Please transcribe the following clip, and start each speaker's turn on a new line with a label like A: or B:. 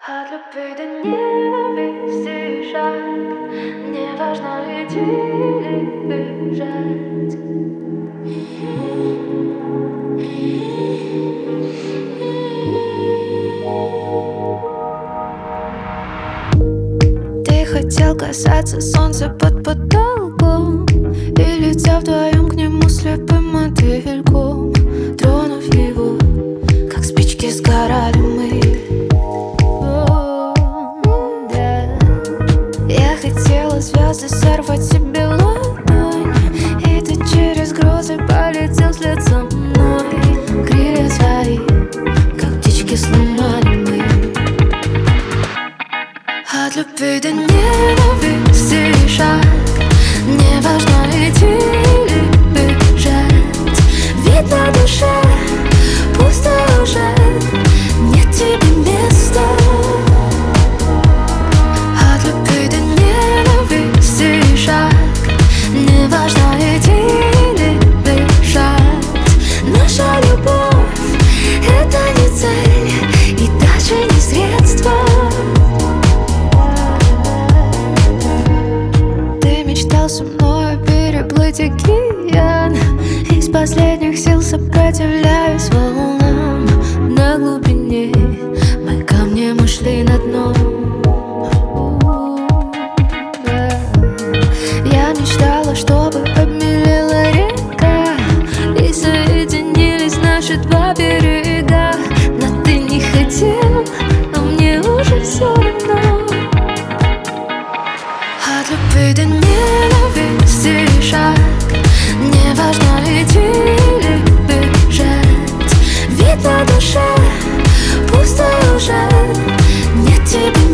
A: От любви до ненависти шаг. Не важно, идти или бежать. Ты хотел касаться солнца под потолком и летя вдвоем к нему слепым мотыльком. Тронув его, как спички сгорали мы. Я хотела звезды сорвать себе ладонь, и ты через грозы полетел вслед за мной. Крылья свои, как птички, сломали мы. От любви до ненависти шаг. Не важно, идти или бежать. Ведь на душе пусто уже, нет тебе места. От любви до ненависти шаг. Не важно, идти или бежать. Наша любовь — это не цель и даже не средство. Ты мечтал со мной переплыть океан, из последних сил сопротивляюсь волнам. На глубине мы камнем ушли на дно. Я мечтала, чтобы обмелела река и соединились наши два берега. Но ты не хотел, а мне уже все равно. От любви до ненависти шаг. Не важно, идти или бежать. Ведь на душе пусто уже, нет тебе